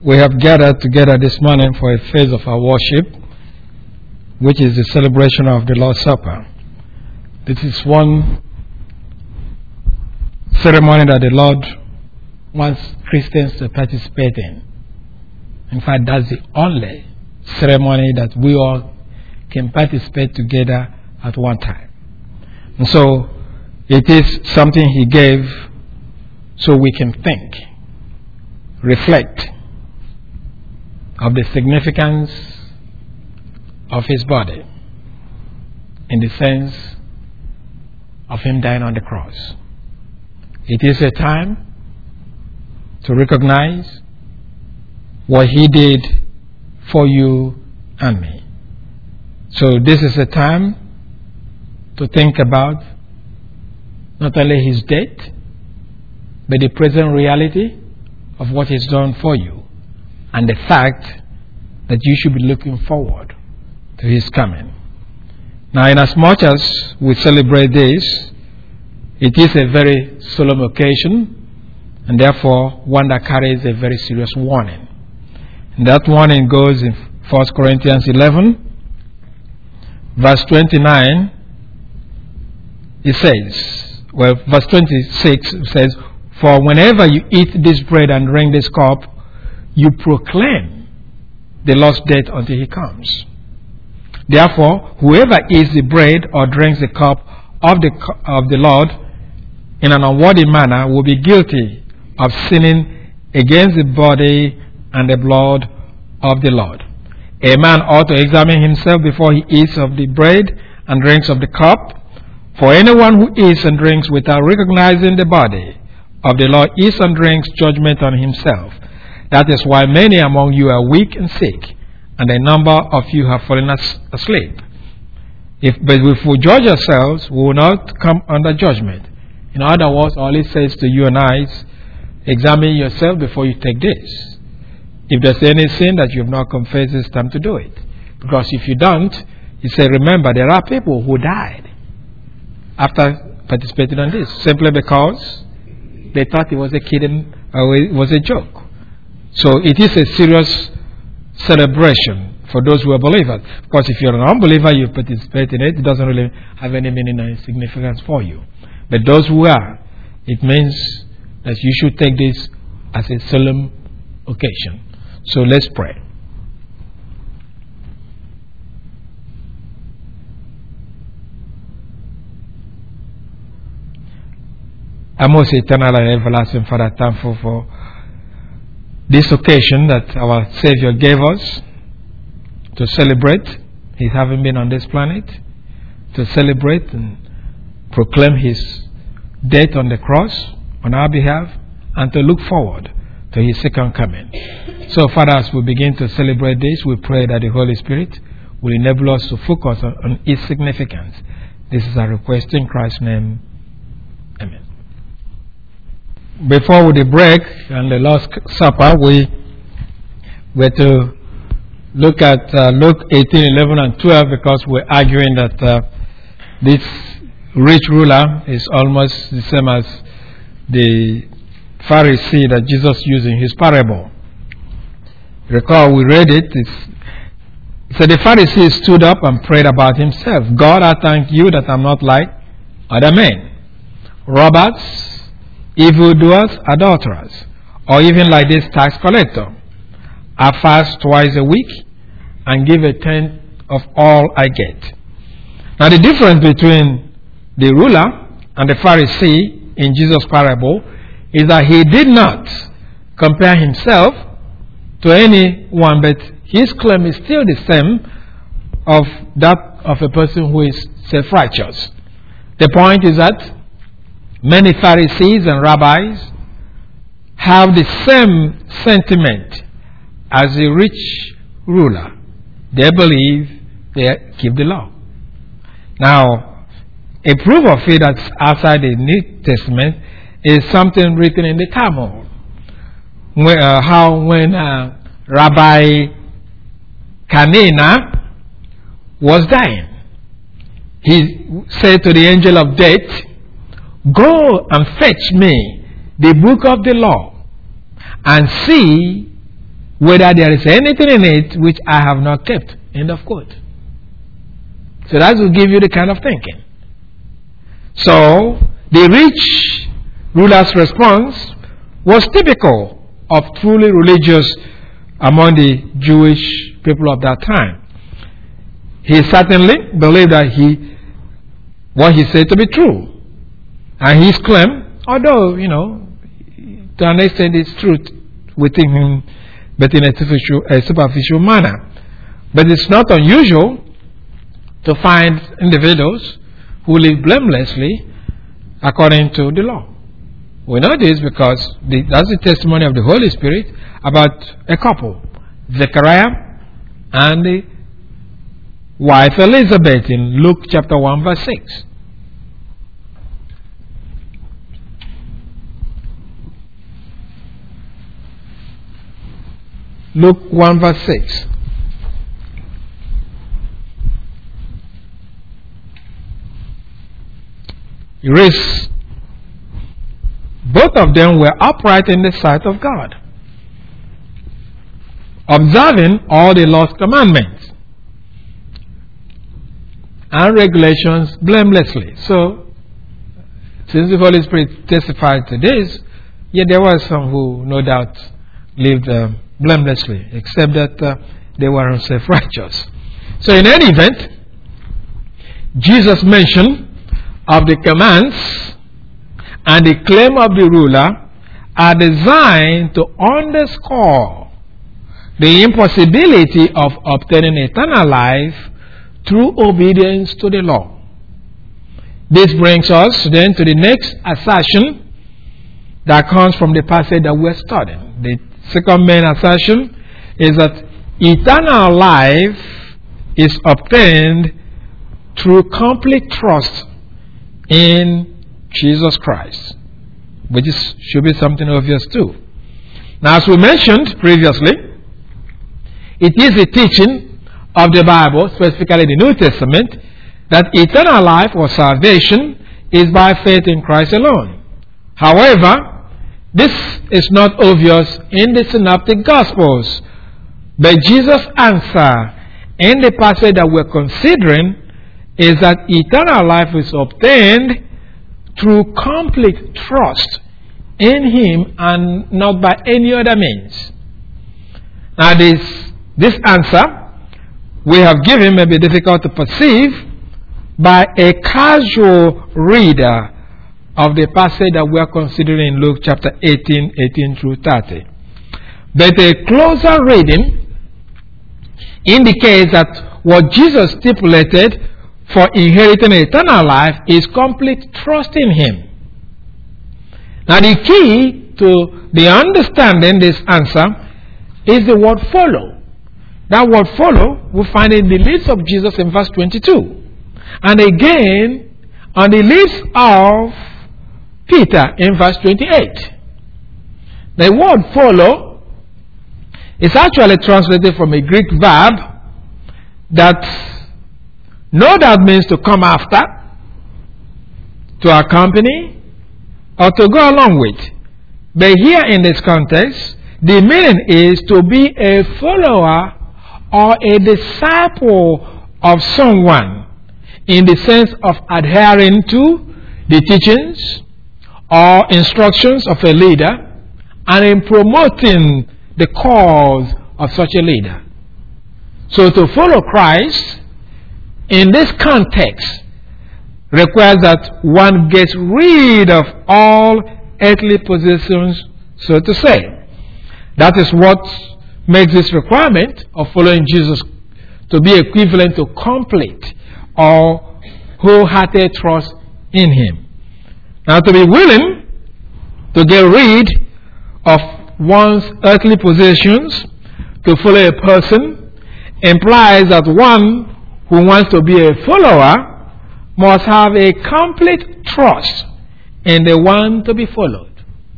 We have gathered together this morning for a phase of our worship, which is the celebration of the Lord's Supper. This is one ceremony that the Lord wants Christians to participate in. In fact, that's the only ceremony that we all can participate together at one time. And so, it is something He gave so we can think, reflect of the significance of His body in the sense of Him dying on the cross. It is a time to recognize what He did for you and me. So this is a time to think about not only His death, but the present reality of what He's done for you, and the fact that you should be looking forward to His coming. Now, inasmuch as we celebrate this, it is a very solemn occasion, and therefore one that carries a very serious warning. And that warning goes in 1 Corinthians 11, verse 29. It says, verse 26 says, "For whenever you eat this bread and drink this cup, you proclaim the Lord's death until He comes. Therefore, whoever eats the bread or drinks the cup of the Lord in an unworthy manner will be guilty of sinning against the body and the blood of the Lord. A man ought to examine himself before he eats of the bread and drinks of the cup. For anyone who eats and drinks without recognizing the body of the Lord eats and drinks judgment on himself. That is why many among you are weak and sick, and a number of you have fallen asleep. But if we judge ourselves, we will not come under judgment." In other words, all it says to you and I is, examine yourself before you take this. If there's any sin that you have not confessed, it's time to do it. Because if you don't, He said, remember, there are people who died after participating in this, simply because they thought it was a kidding, or it was a joke. So it is a serious celebration for those who are believers. Because if you're an unbeliever, you participate in it, it doesn't really have any meaning or significance for you. But those who are, it means that you should take this as a solemn occasion. So let's pray. Our most eternal and everlasting Father, thankful for this occasion that our Savior gave us to celebrate His having been on this planet, to celebrate and proclaim His death on the cross on our behalf, and to look forward to His second coming. So, Father, as we begin to celebrate this, we pray that the Holy Spirit will enable us to focus on its significance. This is our request in Christ's name. Amen. Before the break and the Lord's Supper, we were to look at Luke 18, 11 and 12, because we're arguing that this rich ruler is almost the same as the Pharisee that Jesus used in His parable. Recall, we read it. It said, the Pharisee stood up and prayed about himself. God, I thank you that I'm not like other men, robbers, evildoers, adulterers, or even like this tax collector. I fast twice a week and give a tenth of all I get. Now, the difference between the ruler and the Pharisee in Jesus' parable is that he did not compare himself to anyone, but his claim is still the same of that of a person who is self-righteous. The point is that many Pharisees and rabbis have the same sentiment as the rich ruler. They believe they keep the law. Now, a proof of it that's outside the New Testament is something written in the Talmud. When Rabbi Kanina was dying, he said to the angel of death, "Go and fetch me the book of the law and see whether there is anything in it which I have not kept. End of quote. So that will give you the kind of thinking. So the rich ruler's response was typical of truly religious among the Jewish people of that time. He certainly believed that what he said to be true. And his claim, although, to an extent it's truth within him, but in a superficial manner. But it's not unusual to find individuals who live blamelessly according to the law. We know this because that's the testimony of the Holy Spirit about a couple, Zechariah and the wife Elizabeth, in Luke chapter 1 verse 6. Luke 1 verse 6. It reads, both of them were upright in the sight of God, observing all the Lord's commandments and regulations blamelessly. So, since the Holy Spirit testified to this, yet there were some who no doubt lived blamelessly, except that they were self-righteous. So in any event, Jesus mentioned of the commands and the claim of the ruler are designed to underscore the impossibility of obtaining eternal life through obedience to the law. This brings us then to the next assertion that comes from the passage that we're studying. The second main assertion is that eternal life is obtained through complete trust in Jesus Christ, which should be something obvious too. Now, as we mentioned previously, it is the teaching of the Bible, specifically the New Testament, that eternal life or salvation is by faith in Christ alone. However, this is not obvious in the Synoptic Gospels, but Jesus' answer in the passage that we're considering is that eternal life is obtained through complete trust in Him and not by any other means. Now this answer we have given may be difficult to perceive by a casual reader of the passage that we are considering in Luke chapter 18 through 30. But a closer reading indicates that what Jesus stipulated for inheriting eternal life is complete trust in Him. Now the key to the understanding this answer is the word follow. That word follow we find in the lips of Jesus in verse 22. And again on the lips of Peter in verse 28. The word follow is actually translated from a Greek verb that no doubt means to come after, to accompany, or to go along with. But here in this context, the meaning is to be a follower or a disciple of someone in the sense of adhering to the teachings or instructions of a leader and in promoting the cause of such a leader. So to follow Christ in this context requires that one gets rid of all earthly possessions, so to say. That is what makes this requirement of following Jesus to be equivalent to complete or wholehearted trust in Him. Now, to be willing to get rid of one's earthly possessions to follow a person implies that one who wants to be a follower must have a complete trust in the one to be followed.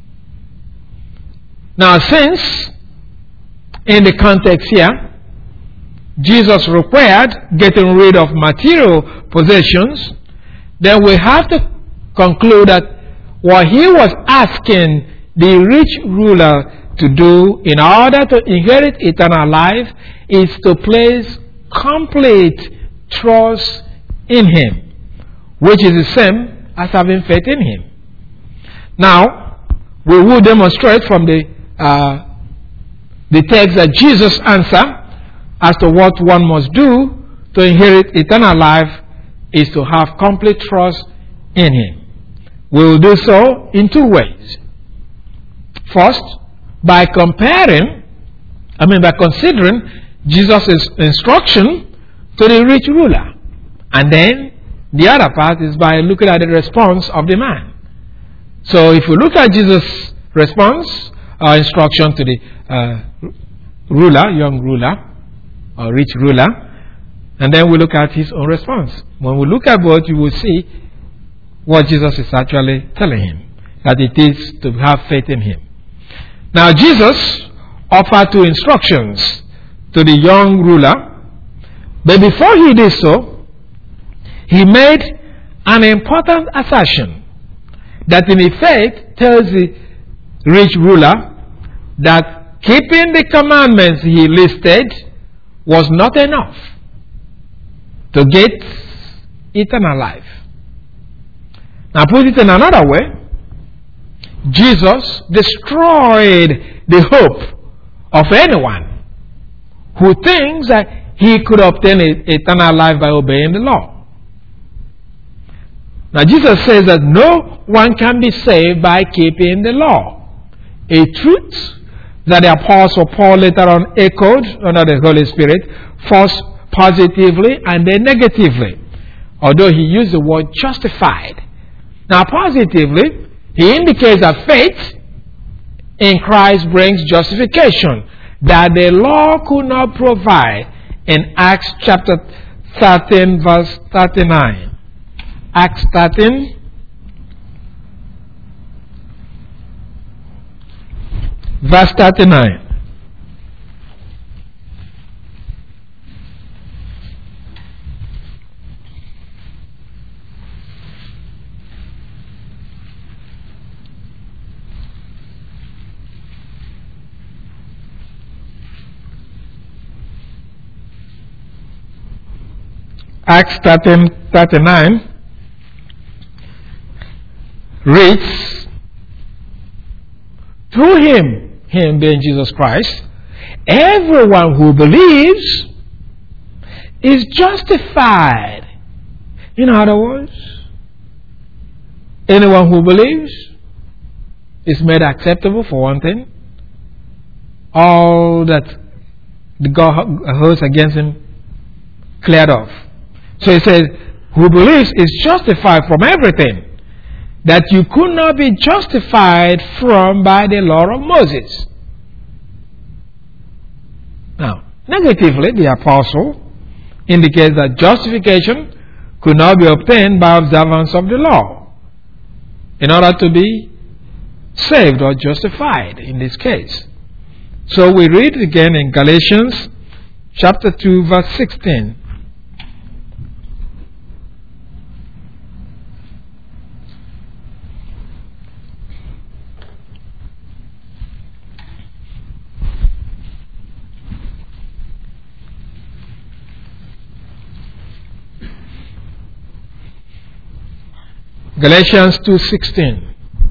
Now, since in the context here, Jesus required getting rid of material possessions, then we have to conclude that what He was asking the rich ruler to do in order to inherit eternal life is to place complete trust in Him, which is the same as having faith in Him. Now, we will demonstrate from the text that Jesus answered as to what one must do to inherit eternal life is to have complete trust in Him. We will do so in two ways. First, by considering Jesus' instruction to the rich ruler. And then the other part is by looking at the response of the man. So if we look at Jesus' response or instruction to the young ruler, or rich ruler, and then we look at his own response. When we look at both, you will see what Jesus is actually telling him, that it is to have faith in Him. Now, Jesus offered two instructions to the young ruler, but before He did so, He made an important assertion that in effect tells the rich ruler that keeping the commandments He listed was not enough to get eternal life. Now, put it in another way, Jesus destroyed the hope of anyone who thinks that he could obtain eternal life by obeying the law. Now, Jesus says that no one can be saved by keeping the law, a truth that the Apostle Paul later on echoed under the Holy Spirit, first positively and then negatively, although he used the word justified. Now, positively, he indicates that faith in Christ brings justification that the law could not provide in Acts chapter 13, verse 39. Acts 13, verse 39. Acts 13:39 reads, through him being Jesus Christ, everyone who believes is justified. In other words, anyone who believes is made acceptable for one thing. All that the God holds against him cleared off. So he says, who believes is justified from everything that you could not be justified from by the law of Moses. Now, negatively, the apostle indicates that justification could not be obtained by observance of the law in order to be saved or justified in this case. So we read again in Galatians chapter 2, verse 16. Galatians 2:16.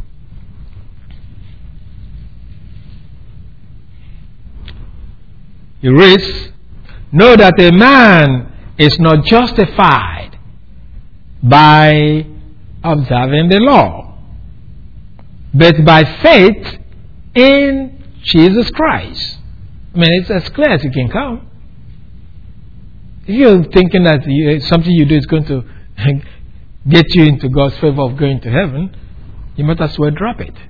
It reads, know that a man is not justified by observing the law, but by faith in Jesus Christ. I mean, it's as clear as it can come. If you're thinking that something you do is going to get you into God's favor of going to heaven, you might as well drop it.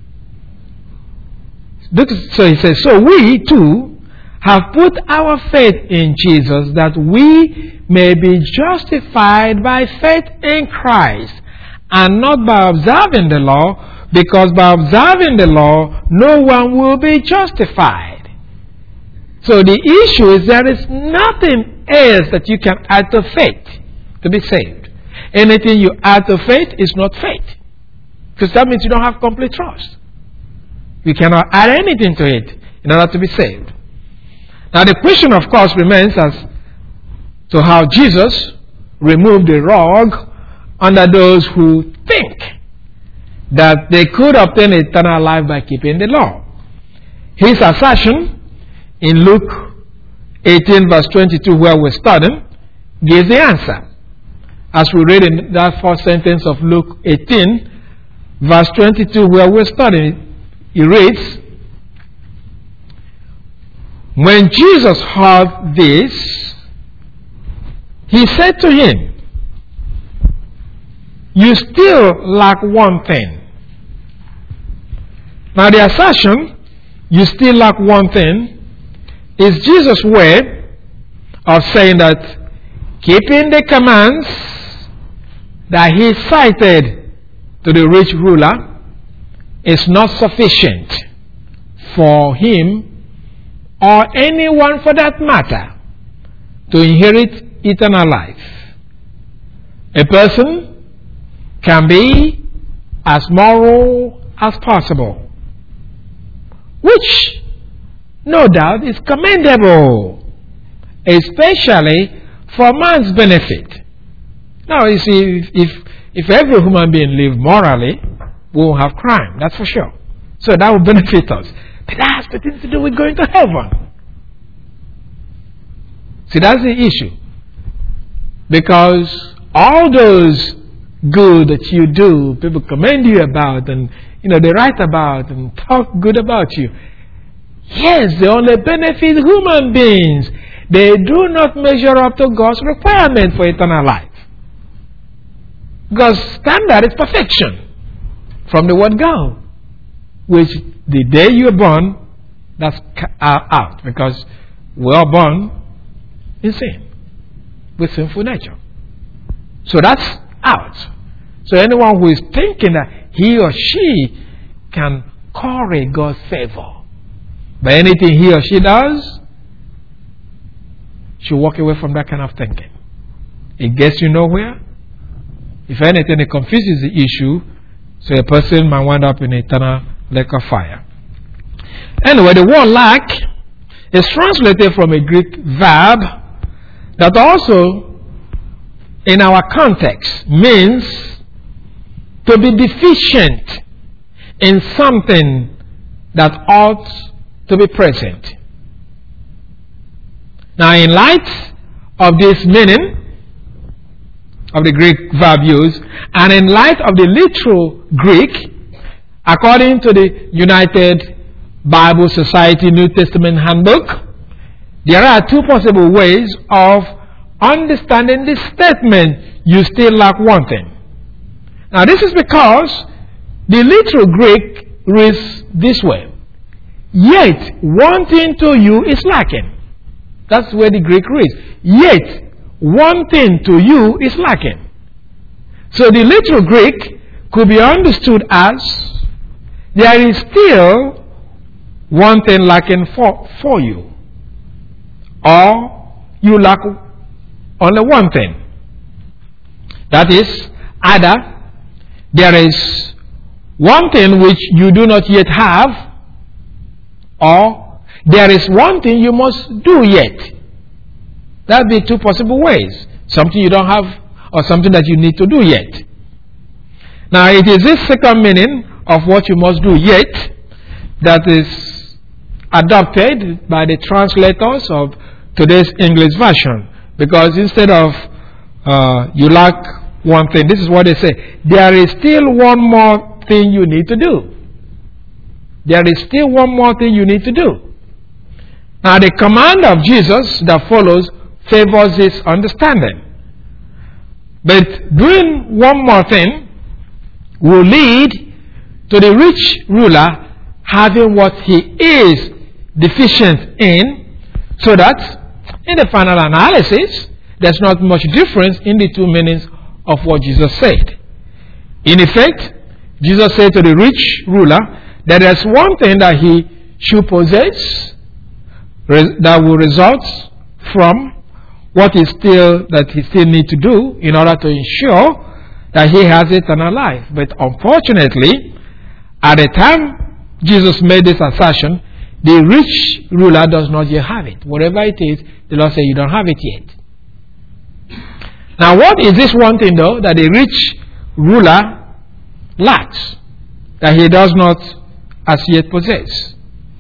So he says, so we too have put our faith in Jesus that we may be justified by faith in Christ and not by observing the law, because by observing the law no one will be justified. So the issue is there is nothing else that you can add to faith to be saved. Anything you add to faith is not faith, because that means you don't have complete trust. We cannot add anything to it in order to be saved. Now the question, of course, remains as to how Jesus removed the rug under those who think that they could obtain eternal life by keeping the law. His assertion in Luke 18 verse 22, where we're studying, gives the answer. As we read in that first sentence of Luke 18 verse 22, where we're studying, it reads, "When Jesus heard this, he said to him, 'You still lack one thing.'" Now the assertion, "you still lack one thing," is Jesus' way of saying that keeping the commands that he cited to the rich ruler is not sufficient for him or anyone for that matter to inherit eternal life. A person can be as moral as possible, which no doubt is commendable, especially for man's benefit. Now, you see, if every human being lived morally, we won't have crime, that's for sure. So that will benefit us. But that has nothing to do with going to heaven. See, that's the issue. Because all those good that you do, people commend you about, and they write about and talk good about you. Yes, they only benefit human beings. They do not measure up to God's requirement for eternal life. God's standard is perfection from the word go, which the day you're born, that's out, because we're all born in sin with sinful nature. So that's out. So anyone who is thinking that he or she can curry God's favor by anything he or she does, should walk away from that kind of thinking. It gets you nowhere. If anything, it confuses the issue, so a person might wind up in eternal lake of fire. Anyway, the word lack is translated from a Greek verb that also, in our context, means to be deficient in something that ought to be present. Now, in light of this meaning of the Greek verb used, and in light of the literal Greek, according to the United Bible Society New Testament Handbook, there are two possible ways of understanding this statement, "you still lack one thing." Now, this is because the literal Greek reads this way: "Yet one thing to you is lacking." That's where the Greek reads. Yet one thing to you is lacking. So the literal Greek could be understood as, there is still one thing lacking for you. Or you lack only one thing. That is, either there is one thing which you do not yet have, or there is one thing you must do yet. That would be two possible ways. Something you don't have, or something that you need to do yet. Now, it is this second meaning of what you must do yet that is adopted by the translators of today's English version. Because instead of you lack one thing, this is what they say: there is still one more thing you need to do. There is still one more thing you need to do. Now, the command of Jesus that follows favors this understanding. But doing one more thing will lead to the rich ruler having what he is deficient in, so that in the final analysis, there's not much difference in the two meanings of what Jesus said. In effect, Jesus said to the rich ruler that there's one thing that he should possess that will result from what he still needs to do in order to ensure that he has eternal life. But unfortunately, at the time Jesus made this assertion, the rich ruler does not yet have it. Whatever it is, the Lord said, you don't have it yet. Now, what is this one thing, though, that the rich ruler lacks, that he does not as yet possess?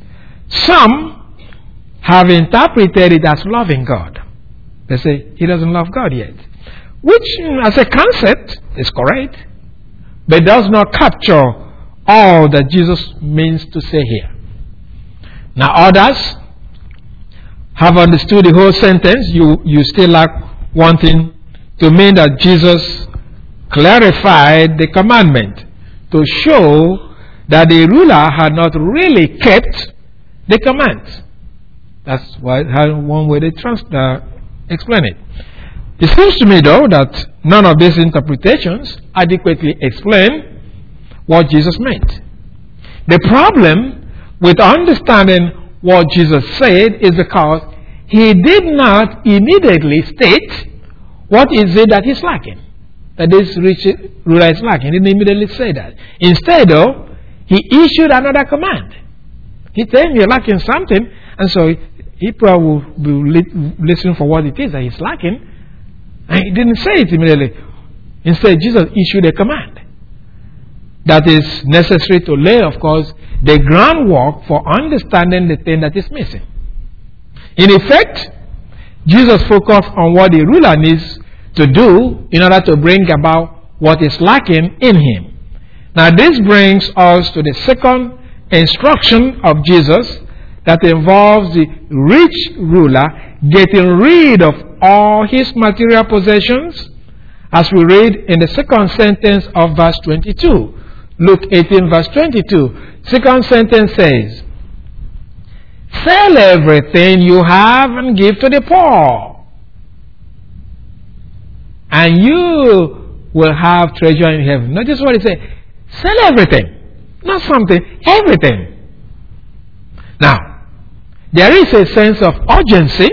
Some have interpreted it as loving God. They say, he doesn't love God yet. Which, as a concept, is correct, but does not capture all that Jesus means to say here. Now, others have understood the whole sentence. You still lack one thing to mean that Jesus clarified the commandment to show that the ruler had not really kept the command. That's one way they explain it. It seems to me, though, that none of these interpretations adequately explain what Jesus meant. The problem with understanding what Jesus said is because he did not immediately state what is it that he's lacking, that this rich ruler is lacking. He didn't immediately say that. Instead, though, he issued another command. He told him you're lacking something, and so he probably will be listening for what it is that he's lacking. And he didn't say it immediately. Instead, Jesus issued a command that is necessary to lay, of course, the groundwork for understanding the thing that is missing. In effect, Jesus focused on what the ruler needs to do in order to bring about what is lacking in him. Now, this brings us to the second instruction of Jesus that involves the rich ruler getting rid of all his material possessions, as we read in the second sentence of verse 22. Luke 18 verse 22. Second sentence says, sell everything you have and give to the poor, and you will have treasure in heaven. Notice what it says. Sell everything. Not something, everything. Now, there is a sense of urgency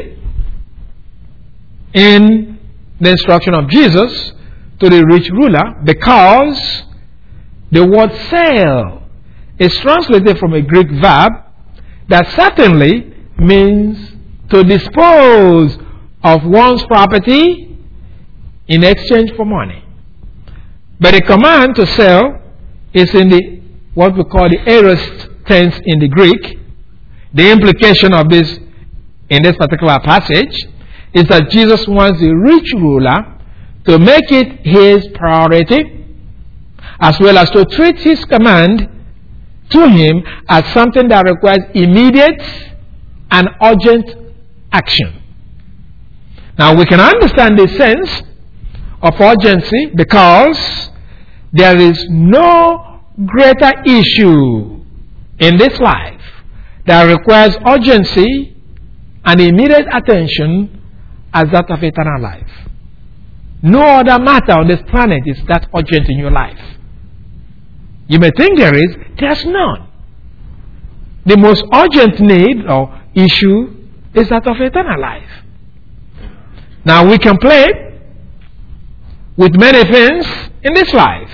in the instruction of Jesus to the rich ruler, because the word sell is translated from a Greek verb that certainly means to dispose of one's property in exchange for money. But the command to sell is in the what we call the aorist tense in the Greek. The implication of this in this particular passage is that Jesus wants the rich ruler to make it his priority, as well as to treat his command to him as something that requires immediate and urgent action. Now, we can understand the sense of urgency because there is no greater issue in this life that requires urgency and immediate attention as that of eternal life. No other matter on this planet is that urgent in your life. You may think there is, there's none. The most urgent need or issue is that of eternal life. Now, we can play with many things in this life,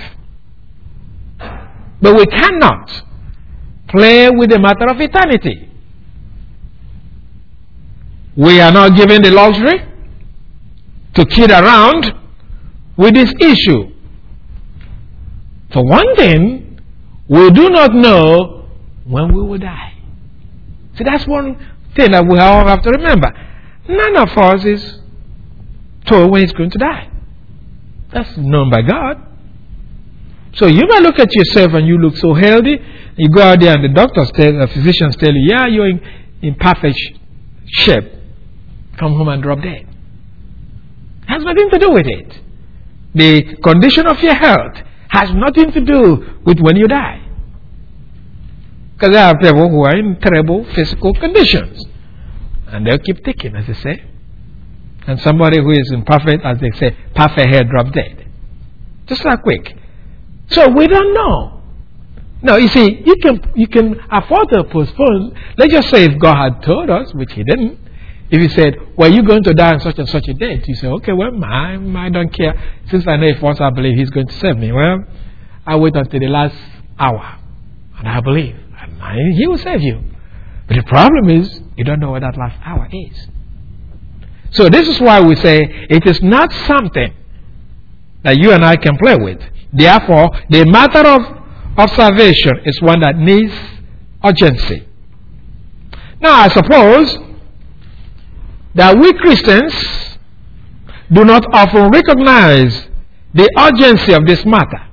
but we cannot play with the matter of eternity. We are not given the luxury to kid around with this issue. For one thing, we do not know when we will die. See, that's one thing that we all have to remember. None of us is told when he's going to die. That's known by God. So you might look at yourself and you look so healthy. You go out there and the physicians tell you, yeah, you're in perfect shape. Come home and drop dead. It has nothing to do with it. The condition of your health has nothing to do with when you die. Because there are people who are in terrible physical conditions. And they'll keep ticking, as they say. And somebody who is in perfect, as they say, perfect health, drop dead. Just that quick. So we don't know. No, you see, you can afford to postpone. Let's just say if God had told us, which he didn't. If he said, well, you're going to die on such and such a date, you say, okay, well, I don't care. Since I know if once I believe he's going to save me, well, I wait until the last hour. And I believe. And and He will save you. But the problem is, you don't know what that last hour is. So this is why we say it is not something that you and I can play with. Therefore, the matter of salvation is one that needs urgency. Now, I suppose that we Christians do not often recognize the urgency of this matter.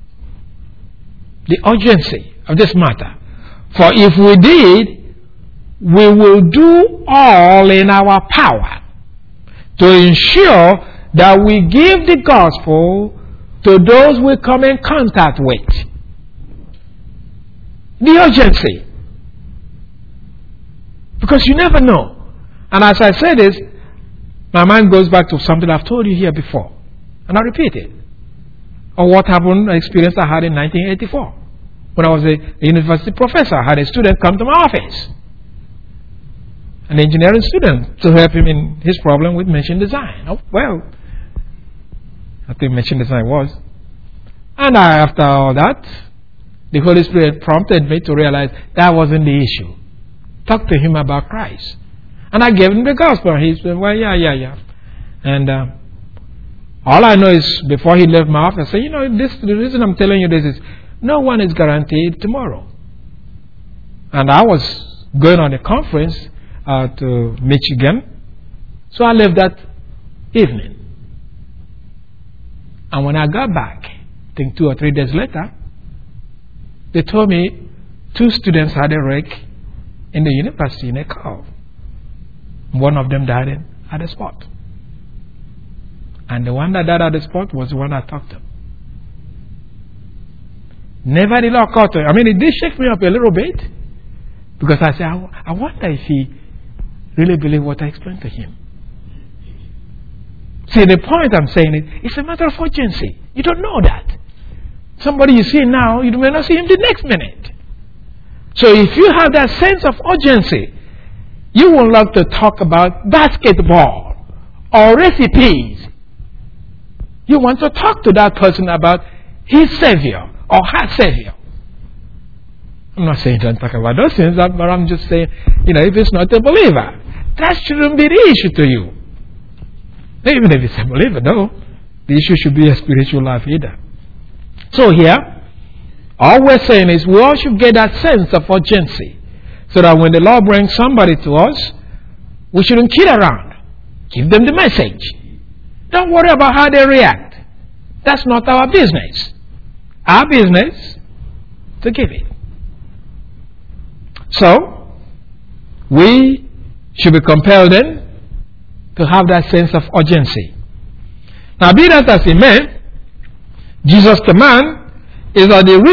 The urgency of this matter. For if we did, we will do all in our power to ensure that we give the gospel to those we come in contact with. The urgency. Because you never know. And as I say this, my mind goes back to something I've told you here before. And I repeat it. Or what happened, an experience I had in 1984. When I was a university professor, I had a student come to my office. An engineering student, to help him in his problem with machine design. Oh, well, I think machine design was. And after all that, the Holy Spirit prompted me to realize that wasn't the issue. Talk to him about Christ. And I gave him the gospel. He said, well, yeah. And all I know is, before he left my office, I said, the reason I'm telling you this is, no one is guaranteed tomorrow. And I was going on a conference to Michigan. So I left that evening. And when I got back, I think 2 or 3 days later, they told me 2 students had a wreck in the university in a car. One of them died at the spot. And the one that died at the spot was the one I talked to. Never did it occur to him. I mean, it did shake me up a little bit. Because I said, I wonder if he really believed what I explained to him. See, the point I'm saying is, it's a matter of urgency. You don't know that. Somebody you see now, you may not see him the next minute. So if you have that sense of urgency, you will love to talk about basketball or recipes. You want to talk to that person about his Savior or her Savior. I'm not saying don't talk about those things, but I'm just saying, if it's not a believer, that shouldn't be the issue to you. Even if it's a believer, no. The issue should be a spiritual life either. So here, all we're saying is we all should get that sense of urgency, so that when the Lord brings somebody to us, we shouldn't kid around. Give them the message. Don't worry about how they react. That's not our business. Our business to give it. So, we should be compelled then to have that sense of urgency. Now, be that as it may, Jesus' command is that the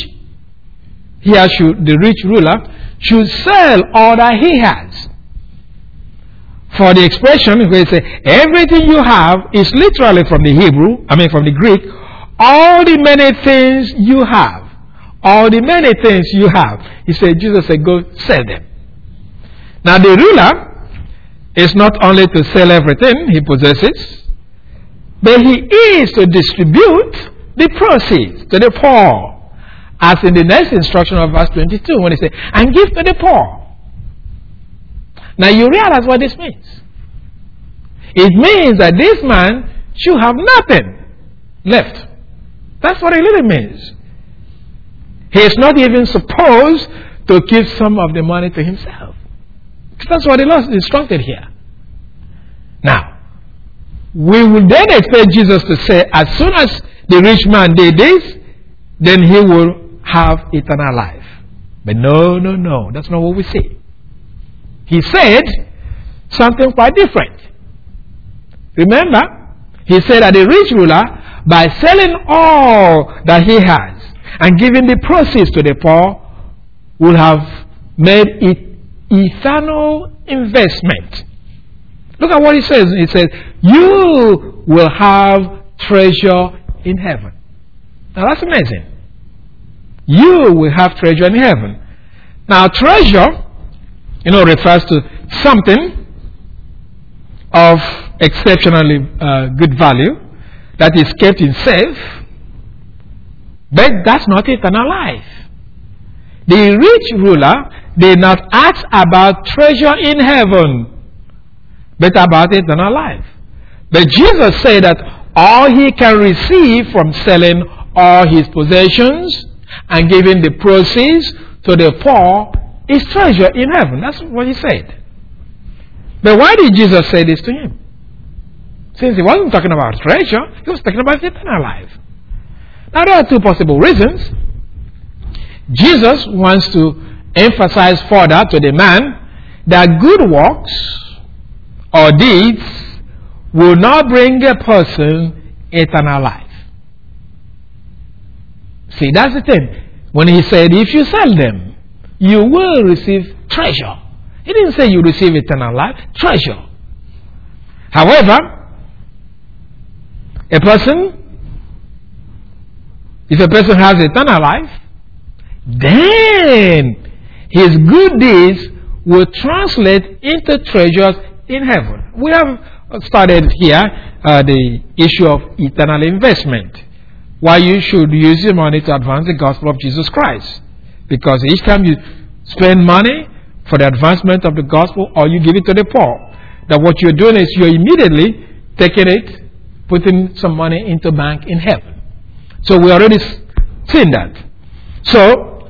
rich ruler should sell all that he has. For the expression where it says everything you have is literally from the Greek, all the many things you have. All the many things you have. Jesus said, go sell them. Now the ruler is not only to sell everything he possesses, but he is to distribute the proceeds to the poor. As in the next instruction of verse 22, when he says, and give to the poor. Now you realize what this means. It means that this man should have nothing left. That's what it really means. He is not even supposed to give some of the money to himself. That's what the Lord instructed here. Now, we will then expect Jesus to say, as soon as the rich man did this, then he will have eternal life. But no, that's not what we see. He said something quite different. Remember, he said that the rich ruler, by selling all that he has and giving the proceeds to the poor, will have made it eternal investment. Look at what he says. He says, you will have treasure in heaven. Now that's amazing. You will have treasure in heaven. Now treasure, refers to something of exceptionally good value that is kept in safe, but that's not eternal life. The rich ruler did not ask about treasure in heaven, but about eternal life. But Jesus said that all he can receive from selling all his possessions and giving the proceeds to the poor is treasure in heaven. That's what he said. But why did Jesus say this to him? Since he wasn't talking about treasure, he was talking about eternal life. Now there are two possible reasons. Jesus wants to emphasize further to the man that good works or deeds will not bring a person eternal life. See, that's the thing. When he said, if you sell them, you will receive treasure. He didn't say you receive eternal life, treasure. However, if a person has eternal life, then his good deeds will translate into treasures in heaven. We have started here the issue of eternal investment. Why you should use your money to advance the gospel of Jesus Christ. Because each time you spend money for the advancement of the gospel or you give it to the poor, that what you're doing is you're immediately taking it, putting some money into bank in heaven. So we already seen that. So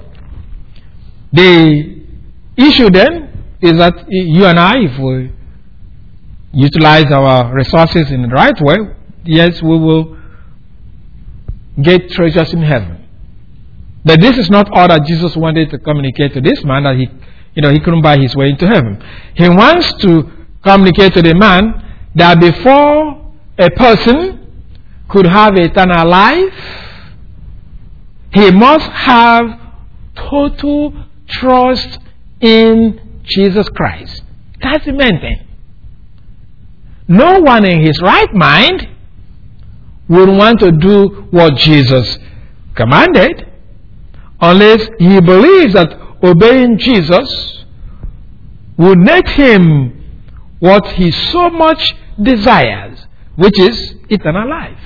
the issue then is that you and I, if we utilize our resources in the right way, yes, we will get treasures in heaven. But this is not all that Jesus wanted to communicate to this man, that he couldn't buy his way into heaven. He wants to communicate to the man that before a person could have eternal life, he must have total trust in Jesus Christ. That's the main thing. No one in his right mind would want to do what Jesus commanded unless he believes that obeying Jesus would net him what he so much desires, which is eternal life.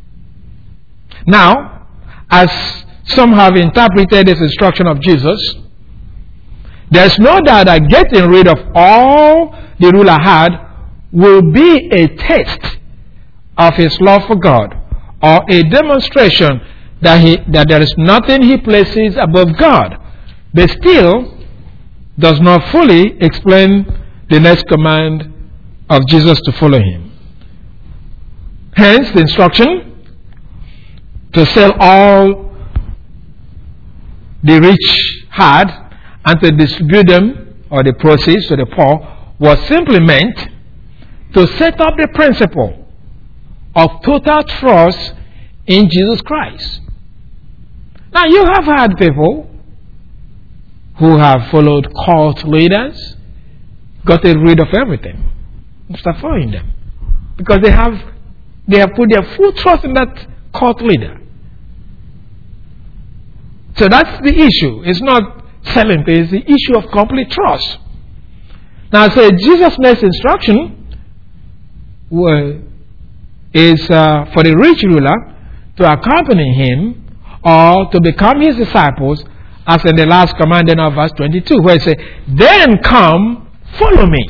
Now, as some have interpreted this instruction of Jesus, there's no doubt that getting rid of all the ruler had will be a test of his love for God, or a demonstration that there is nothing he places above God, but still does not fully explain the next command of Jesus to follow him. Hence, the instruction to sell all the rich had and to distribute them, or the proceeds, to the poor, was simply meant to set up the principle of total trust in Jesus Christ. Now, you have had people who have followed cult leaders, gotten rid of everything, and start following them, because they have put their full trust in that cult leader. So that's the issue. It's not selling things, it's the issue of complete trust. Now, so Jesus' next instruction is for the rich ruler to accompany him or to become his disciples, as in the last command of verse 22, where he says, then come, follow me.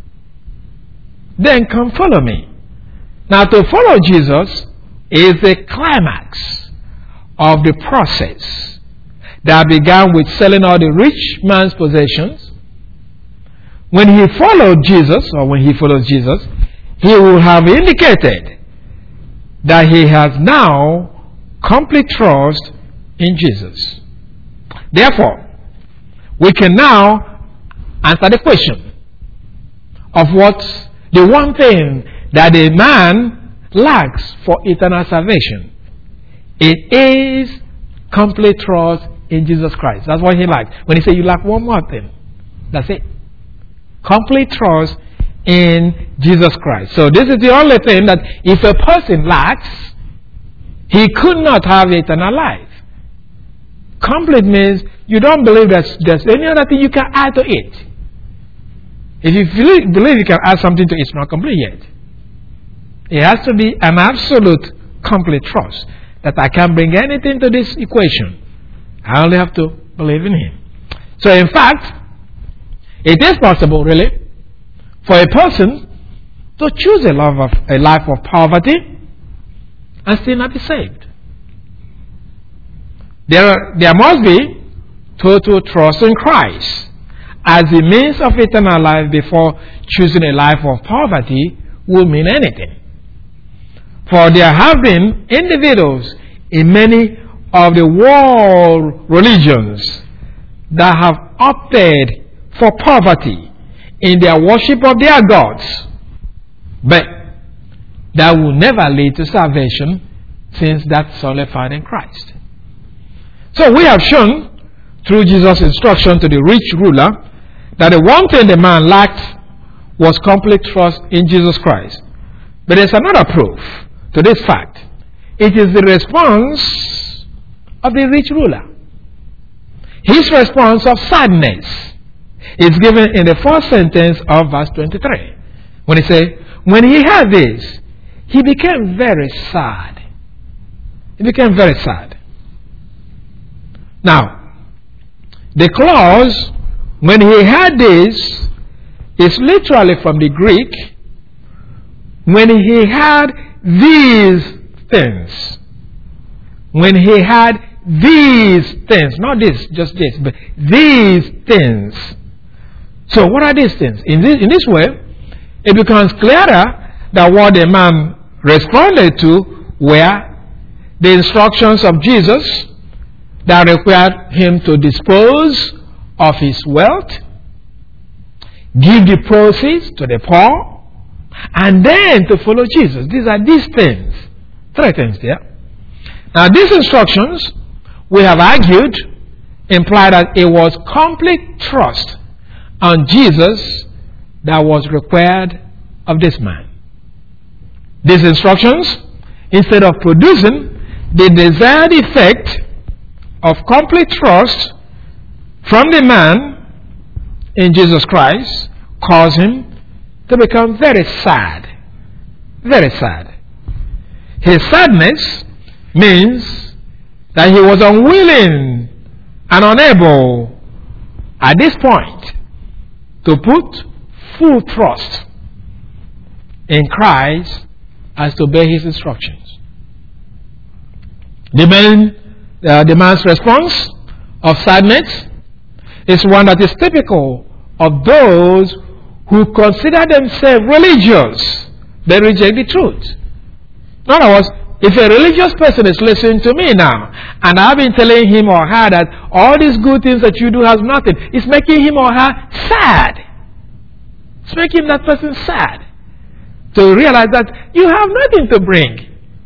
Then come, follow me. Now, to follow Jesus is the climax of the process that began with selling all the rich man's possessions. When he followed Jesus, or when he follows Jesus, he will have indicated that he has now complete trust in Jesus. Therefore, we can now answer the question of what the one thing that a man lacks for eternal salvation. It is complete trust in Jesus Christ. That's what he lacks. When he says you lack one more thing, that's it. Complete trust in Jesus Christ. So this is the only thing that if a person lacks, he could not have eternal life. Complete means you don't believe there's any other thing you can add to it. If you believe you can add something to it, it's not complete yet. It has to be an absolute complete trust that I can't bring anything to this equation. I only have to believe in him. So in fact, it is possible, really, for a person to choose a life of poverty and still not be saved. There must be total trust in Christ as the means of eternal life before choosing a life of poverty will mean anything. For there have been individuals in many of the world religions that have opted for poverty in their worship of their gods, but that will never lead to salvation, since that's only found in Christ. So we have shown through Jesus' instruction to the rich ruler that the one thing the man lacked was complete trust in Jesus Christ. But there's another proof to this fact. It is the response of the rich ruler. His response of sadness is given in the first sentence of verse 23. When he says, when he heard this, he became very sad. He became very sad. Now, the clause, when he heard this, is literally from the Greek, when he had these things. When he had these things, not this, just this, but these things. So what are these things? In this way, it becomes clearer that what the man responded to were the instructions of Jesus that required him to dispose of his wealth, give the proceeds to the poor, and then to follow Jesus. These are these things. 3 things there. Now these instructions, we have argued, imply that it was complete trust on Jesus that was required of this man. These instructions, instead of producing the desired effect of complete trust from the man in Jesus Christ, caused him to become very sad. Very sad. His sadness means that he was unwilling and unable at this point to put full trust in Christ as to obey his instructions. The man's response of sadness is one that is typical of those who consider themselves religious, they reject the truth. In other words, if a religious person is listening to me now, and I've been telling him or her that all these good things that you do has nothing, it's making him or her sad. It's making that person sad to realize that you have nothing to bring.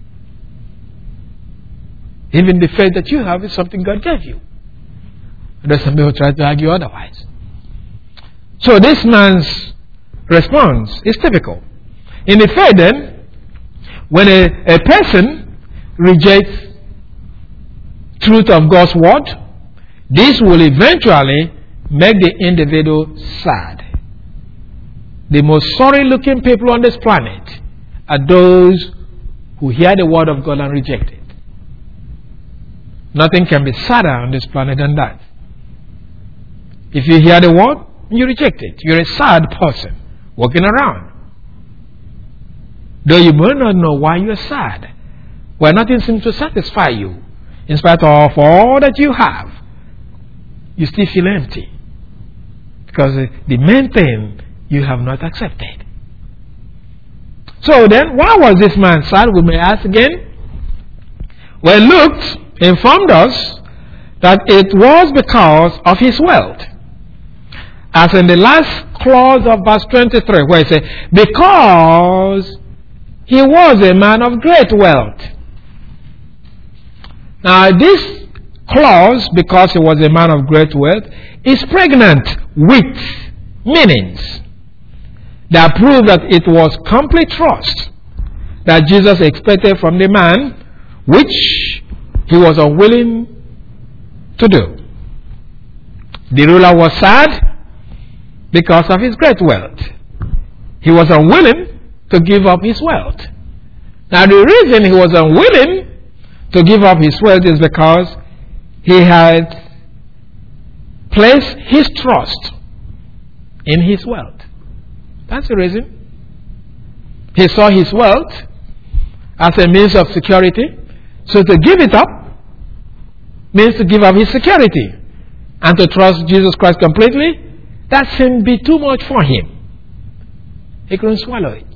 Even the faith that you have is something God gave you. There's some people who try to argue otherwise. So this man's response is typical. In the faith then, when a person rejects truth of God's word, this will eventually make the individual sad. The most sorry looking people on this planet are those who hear the word of God and reject it. Nothing can be sadder on this planet than that. If you hear the word, you reject it. You're a sad person walking around. Though you may not know why you're sad. Why nothing seems to satisfy you. In spite of all that you have, you still feel empty. Because the main thing you have not accepted. So then, why was this man sad? We may ask again. Well, Luke informed us that it was because of his wealth. As in the last clause of verse 23, where it says, because he was a man of great wealth. Now this clause, because he was a man of great wealth, is pregnant with meanings that prove that it was complete trust that Jesus expected from the man, which he was unwilling to do. The ruler was sad because of his great wealth. He was unwilling to give up his wealth. Now the reason he was unwilling to give up his wealth is because he had placed his trust in his wealth. That's the reason. He saw his wealth as a means of security. So to give it up means to give up his security. And to trust Jesus Christ completely, that seemed to be too much for him. He couldn't swallow it.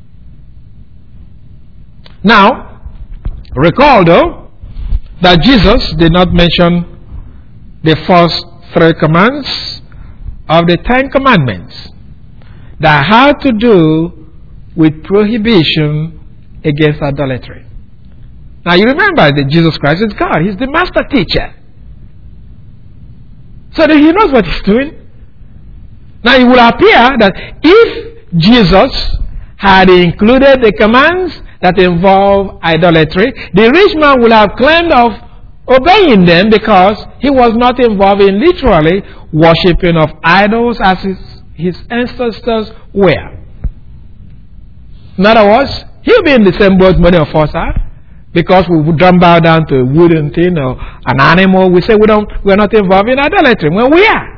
Now, recall though, that Jesus did not mention the first 3 commands of the 10 commandments that had to do with prohibition against idolatry. Now you remember that Jesus Christ is God. He's the master teacher. So that he knows what he's doing. Now it will appear that if Jesus had included the commands that involve idolatry, the rich man would have claimed of obeying them because he was not involved in literally worshipping of idols as his ancestors were. In other words, he'll be in the same boat many of us are, because we would bow down to a wooden thing or an animal. We say we're not involved in idolatry. Well, we are.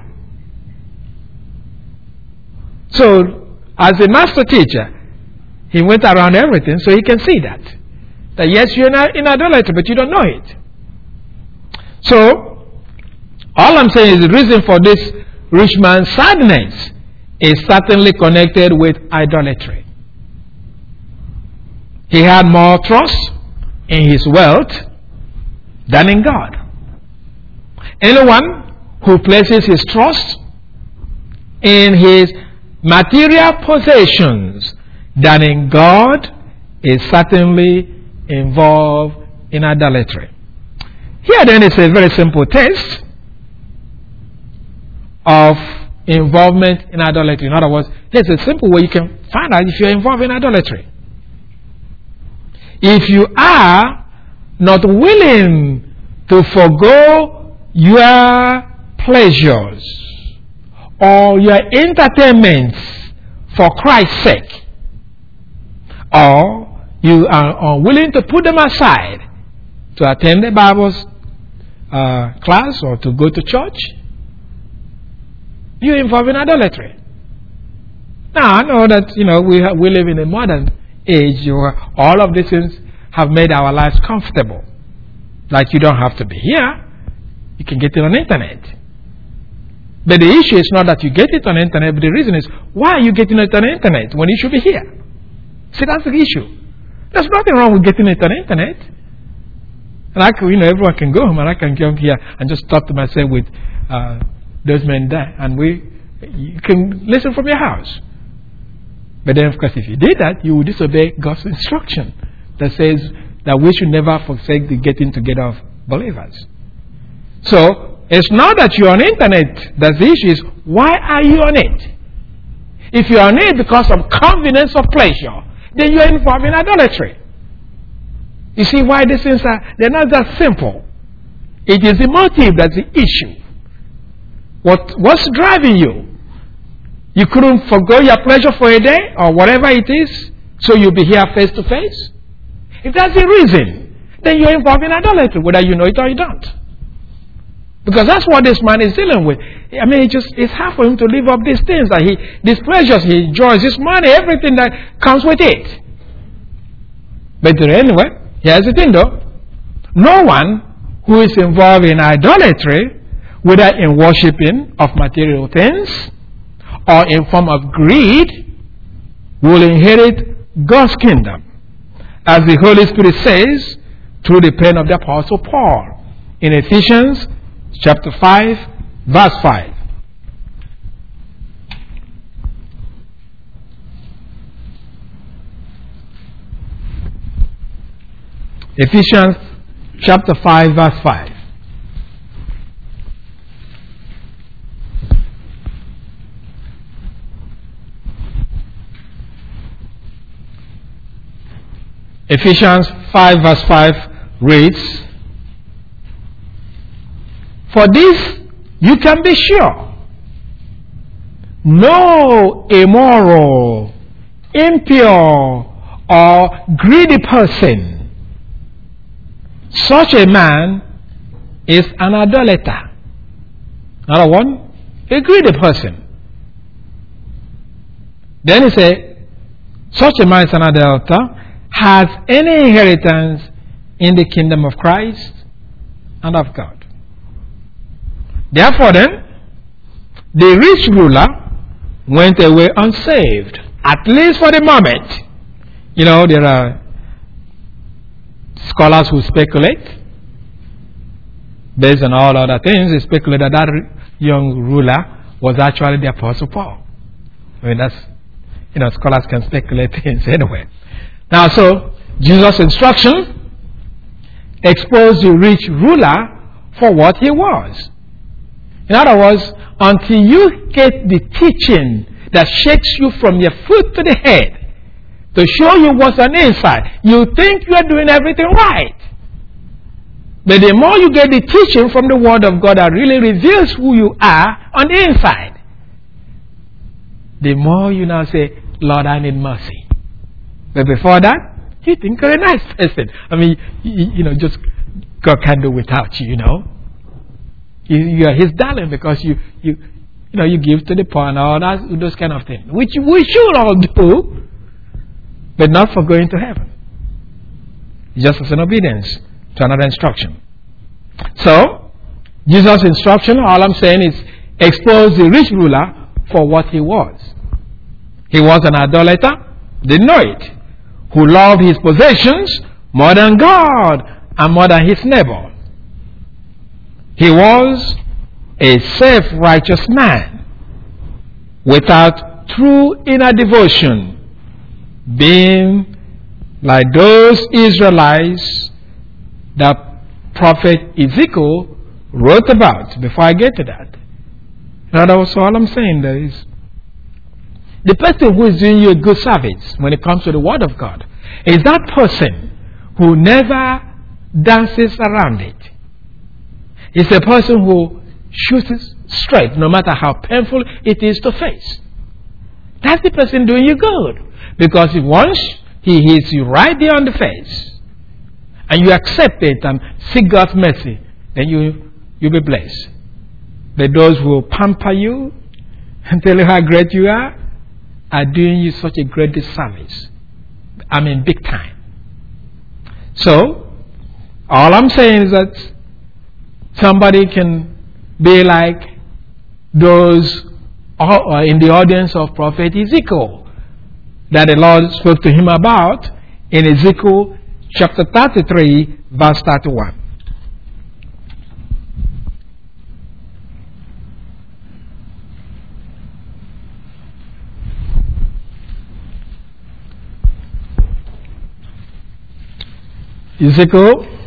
So, as a master teacher, he went around everything so he can see that yes, you're not in idolatry, but you don't know it. So, all I'm saying is the reason for this rich man's sadness is certainly connected with idolatry. He had more trust in his wealth than in God. Anyone who places his trust in his material possessions than in God is certainly involved in idolatry. Here then is a very simple test of involvement in idolatry. In other words, here's a simple way you can find out if you're involved in idolatry. If you are not willing to forego your pleasures or your entertainments for Christ's sake, or you are unwilling to put them aside to attend the Bible class or to go to church, you're involved in idolatry. Now, I know that we live in a modern age where all of these things have made our lives comfortable. Like you don't have to be here. You can get it on the internet. But the issue is not that you get it on the internet, but the reason is, why are you getting it on the internet when you should be here? See, that's the issue. There's nothing wrong with getting it on the internet. And everyone can go home and I can come here and just talk to myself with those men there. And you can listen from your house. But then, of course, if you did that, you would disobey God's instruction that says that we should never forsake the getting together of believers. So, it's not that you're on the internet that's the issue. Is why are you on it? If you're on it because of convenience or pleasure, then you're involved in idolatry. You see why these things they're not that simple. It is the motive that's the issue. What's driving you? You couldn't forgo your pleasure for a day or whatever it is, so you'll be here face to face. If that's the reason, then you're involved in idolatry, whether you know it or you don't. Because that's what this man is dealing with. I mean, it's hard for him to live up these things, these pleasures he enjoys, his money, everything that comes with it. But anyway, here's the thing though. No one who is involved in idolatry, whether in worshipping of material things or in form of greed, will inherit God's kingdom, as the Holy Spirit says through the pen of the Apostle Paul in Ephesians chapter 5, verse 5. Ephesians chapter 5, verse 5. Ephesians 5 verse 5 reads, "For this you can be sure, no immoral, impure, or greedy person, such a man is an idolater, Another one, a greedy person. Then he said, such a man is an adulterer, has any inheritance in the kingdom of Christ and of God. Therefore then, the rich ruler went away unsaved, at least for the moment. You know, there are scholars who speculate, based on all other things, they speculate that that young ruler was actually the Apostle Paul. I mean, that's, scholars can speculate things anyway. Now, so, Jesus' instruction exposed the rich ruler for what he was. In other words, until you get the teaching that shakes you from your foot to the head to show you what's on the inside, you think you are doing everything right. But the more you get the teaching from the Word of God that really reveals who you are on the inside, the more you now say, Lord, I need mercy. But before that, you think you're a nice person. I mean, just God can do without you, You are His darling because you give to the poor and all that, those kind of things, which we should all do, but not for going to heaven. Just as an obedience to another instruction. So, Jesus' instruction, all I'm saying is, expose the rich ruler for what he was. He was an idolater, didn't know it, who loved his possessions more than God and more than his neighbor. He was a self-righteous man without true inner devotion, being like those Israelites that prophet Ezekiel wrote about. Before I get to that, now that was all I'm saying. There is the person who is doing you a good service when it comes to the Word of God is that person who never dances around it. It's a person who shoots straight, no matter how painful it is to face. That's the person doing you good, because once he hits you right there on the face, and you accept it and seek God's mercy, then you'll be blessed. But those who pamper you and tell you how great you are doing you such a great disservice. I mean, big time. So, all I'm saying is that somebody can be like those in the audience of prophet Ezekiel that the Lord spoke to him about in Ezekiel chapter 33, verse 31. Ezekiel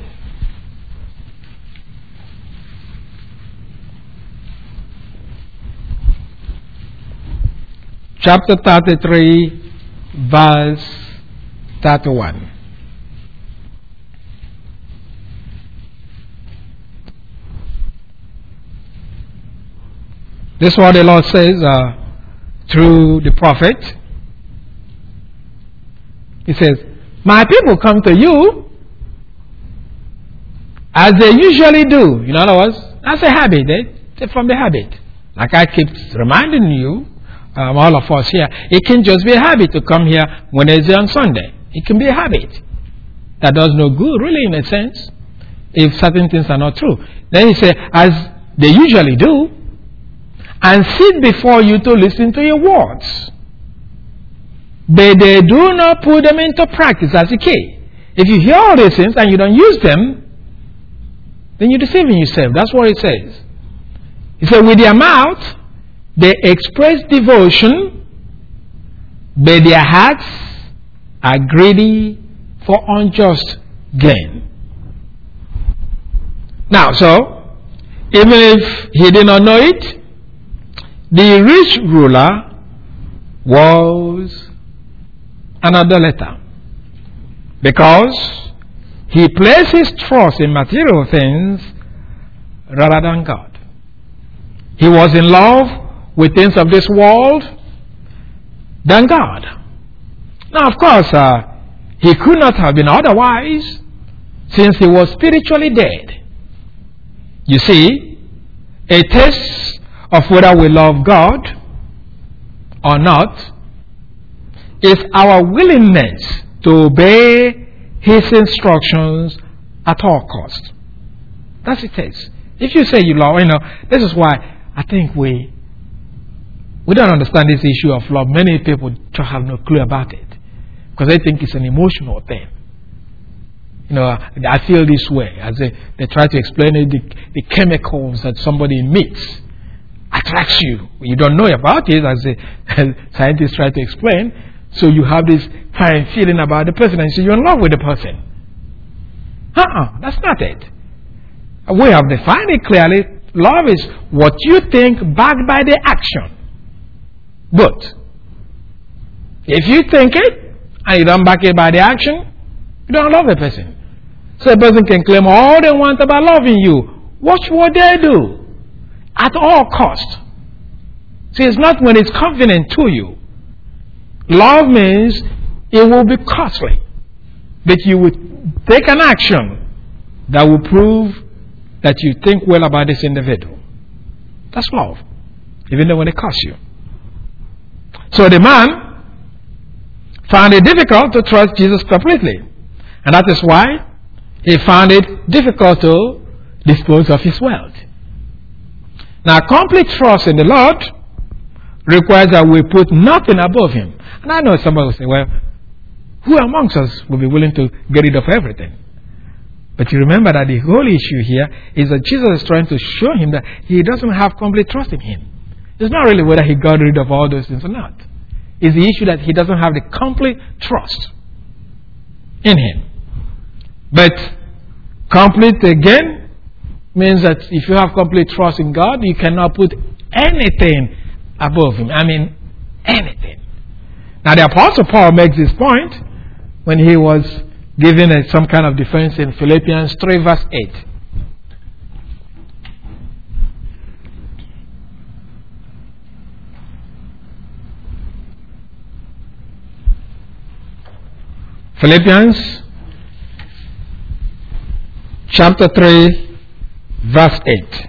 chapter 33, verse 31. This is what the Lord says through the prophet. He says, my people come to you as they usually do. In other words, that's a habit. It's from the habit. Like I keep reminding you, all of us here, it can just be a habit to come here Wednesday and Sunday. It can be a habit. That does no good, really, in a sense, if certain things are not true. Then he said, as they usually do, and sit before you to listen to your words. But they do not put them into practice. That's the key. If you hear all these things and you don't use them, then you're deceiving yourself. That's what it says. He said, with their mouth, they express devotion, but their hearts are greedy for unjust gain. Now, so, even if he did not know it, the rich ruler was an idolater, because he placed his trust in material things rather than God. He was in love with things of this world than God. Now, of course, he could not have been otherwise, since he was spiritually dead. You see, a taste of whether we love God or not is our willingness to obey His instructions at all cost. That's it is. If you say you love, this is why I think we don't understand this issue of love. Many people just have no clue about it because they think it's an emotional thing. I feel this way as they try to explain it. The chemicals that somebody emits attracts you. You don't know about it as scientists try to explain. So you have this fine feeling about the person and so you're in love with the person. That's not it. We have defined it clearly. Love is what you think backed by the action. But if you think it and you don't back it by the action, you don't love the person. So a person can claim all they want about loving you. Watch what they do at all cost. See, it's not when it's convenient to you. Love means it will be costly, but you will take an action that will prove that you think well about this individual. That's love, even though when it costs you. So the man found it difficult to trust Jesus completely, and that is why he found it difficult to dispose of his wealth. Now, complete trust in the Lord requires that we put nothing above Him. And I know somebody will say, well, who amongst us will be willing to get rid of everything? But you remember that the whole issue here is that Jesus is trying to show him that he doesn't have complete trust in him. It's not really whether he got rid of all those things or not. It's the issue that he doesn't have the complete trust in him. But complete again means that if you have complete trust in God, you cannot put anything above Him. I mean, anything. Now the Apostle Paul makes this point when he was giving some kind of defense in Philippians 3 verse 8. Philippians chapter 3 verse 8.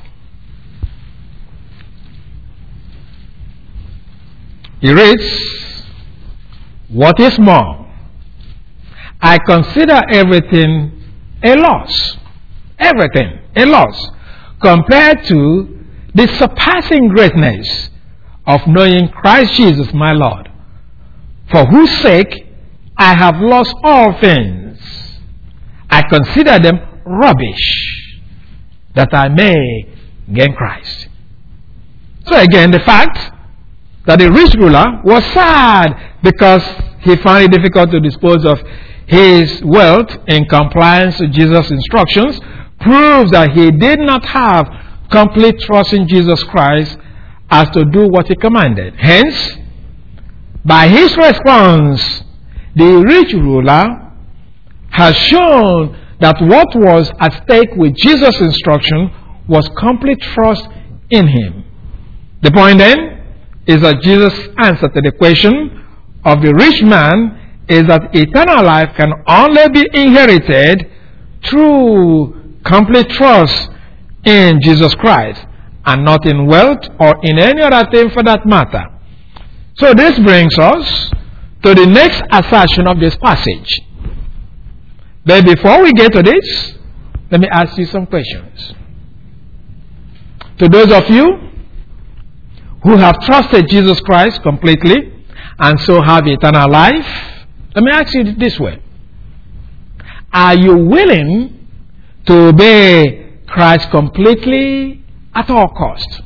He reads, "What is more, I consider everything a loss." Everything a loss compared to the surpassing greatness of knowing Christ Jesus my Lord, for whose sake I have lost all things. I consider them rubbish, that I may gain Christ. So again, the fact that the rich ruler was sad because he found it difficult to dispose of his wealth in compliance with Jesus' instructions proves that he did not have complete trust in Jesus Christ as to do what he commanded. Hence, by his response, the rich ruler has shown that what was at stake with Jesus' instruction was complete trust in him. The point then is that Jesus' answer to the question of the rich man is that eternal life can only be inherited through complete trust in Jesus Christ and not in wealth or in any other thing for that matter. So this brings us to the next assertion of this passage. But before we get to this, let me ask you some questions. To those of you who have trusted Jesus Christ completely and so have eternal life, let me ask you this way. Are you willing to obey Christ completely at all cost?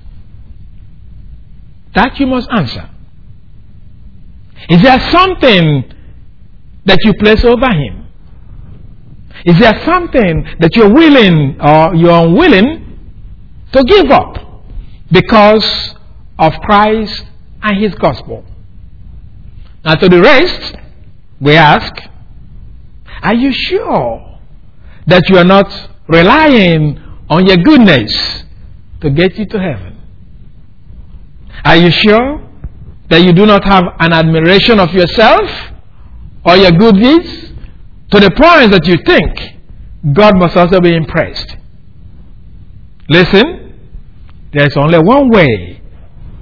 That you must answer. Is there something that you place over Him? Is there something that you're willing or you're unwilling to give up because of Christ and His gospel? Now to the rest, we ask, are you sure that you are not relying on your goodness to get you to heaven? Are you sure that you do not have an admiration of yourself or your good deeds to the point that you think God must also be impressed? Listen, there is only one way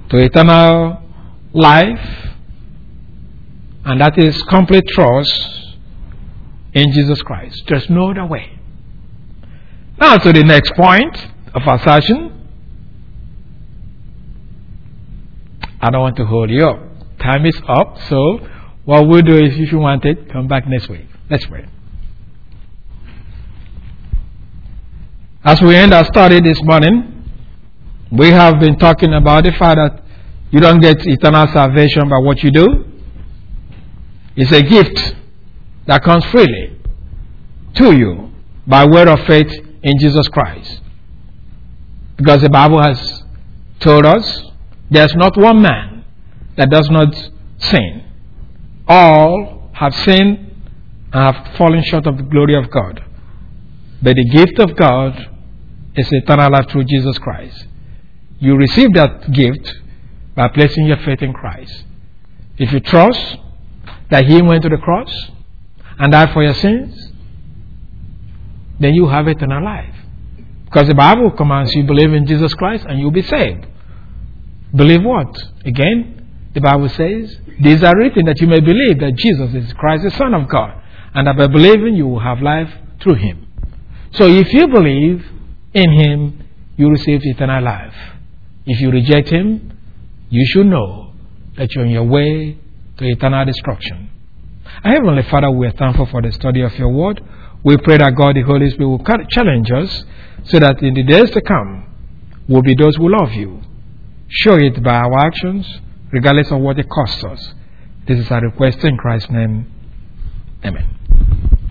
to eternal life, and that is complete trust in Jesus Christ. There's no other way. Now to the next point of our session. I don't want to hold you up. Time is up, so what we'll do is, if you want it, come back next week. Let's pray. As we end our study this morning, we have been talking about the fact that you don't get eternal salvation by what you do. It's a gift that comes freely to you by word of faith in Jesus Christ. Because the Bible has told us there's not one man that does not sin. All have sinned and have fallen short of the glory of God. But the gift of God is eternal life through Jesus Christ. You receive that gift by placing your faith in Christ. If you trust that He went to the cross and died for your sins, then you have eternal life. Because the Bible commands you believe in Jesus Christ and you'll be saved. Believe what? Again, the Bible says, these are written that you may believe that Jesus is Christ, the Son of God, and that by believing you will have life through Him. So if you believe in Him, you receive eternal life. If you reject Him, you should know that you're on your way to eternal destruction. Our Heavenly Father, we are thankful for the study of your word. We pray that God, the Holy Spirit, will challenge us so that in the days to come, we'll be those who love you. Show it by our actions, regardless of what it costs us. This is our request in Christ's name. Amen.